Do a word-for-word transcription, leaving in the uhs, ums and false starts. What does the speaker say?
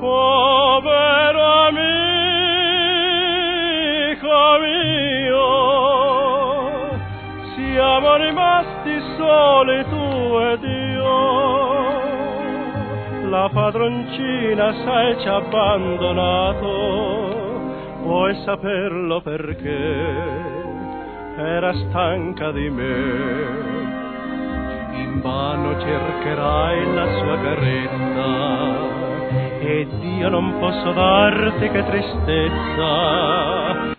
povero amico mio, siamo rimasti soli tu ed io. La padroncina, sai, ci ha abbandonato, vuoi saperlo perché? Era stanca di me. Invano cercherai la sua carezza ed io non posso darti che tristezza.